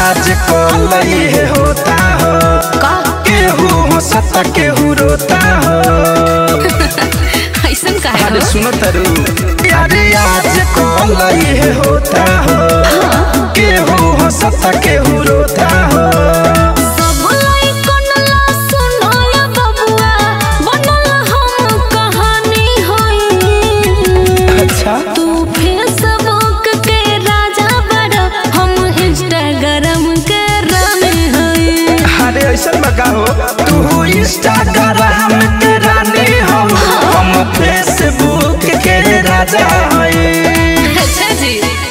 आज कल ये होता हो केहू हंसता केहू रोता हो ऐसन काहे हो? अरे सुनो तरु अरे आज कल ये होता हो केहू हंसता केहू रोता हो सब लइकन ला सुनाया बबुआ बनल हम कहानी होई। अच्छा तू फेसबुक के राजा बड़ा हम इंस्टाग्राम के रानी होई। अरे ऐसा लगा हो तू इंस्टाग्राम के रानी हो हम फेसबुक के राजा हई। अच्छा जी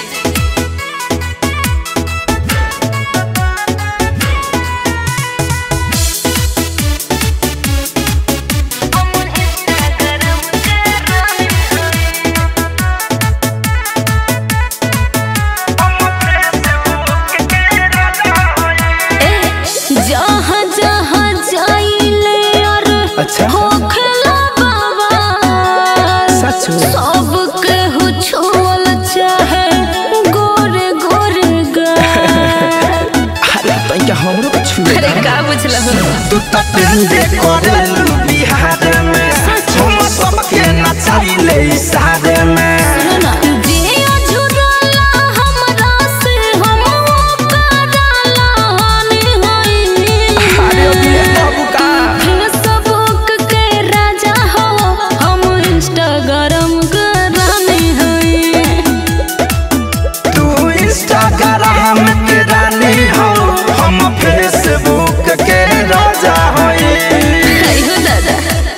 जहाँ जहाँ जाइले और अच्छा होखला बाबा सच में? सबके हो छुअल चाहे गोरे गोरे गाल। अरे तो क्या हमरो को छू अरे का बुझला हो? तू तो ट्रेंड करलू बिहार में हम सबके नचाइले इशारे में सुनो ना जे अझुरला हमरा से हम ओकराला हानि होई। अरे अभी बाबू का फेसबुक के राजा हो हम इंस्टाग्राम के रानी होई। तू इंस्टाग्राम के रानी हो हम फेसबुक के राजा हई। आइहो दादा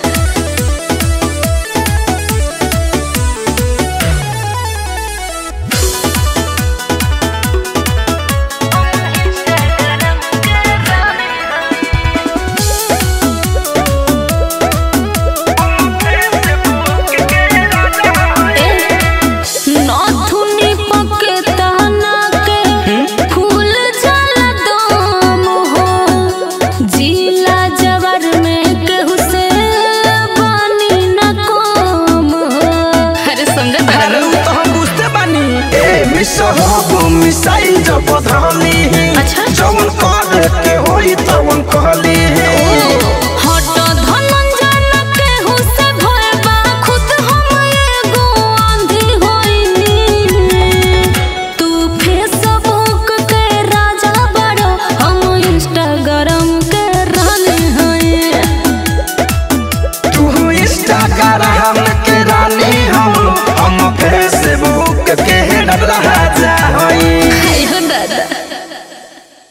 नथुनी पके ताना के फूल जाला दम हो। जिला जवर में केहू से बानी न कम हो। अरे समझ अरे उ तो हम बुझते बानी ए मिस हो मिसाइल जब धरली अच्छा। जवन कर के होई तवन कहली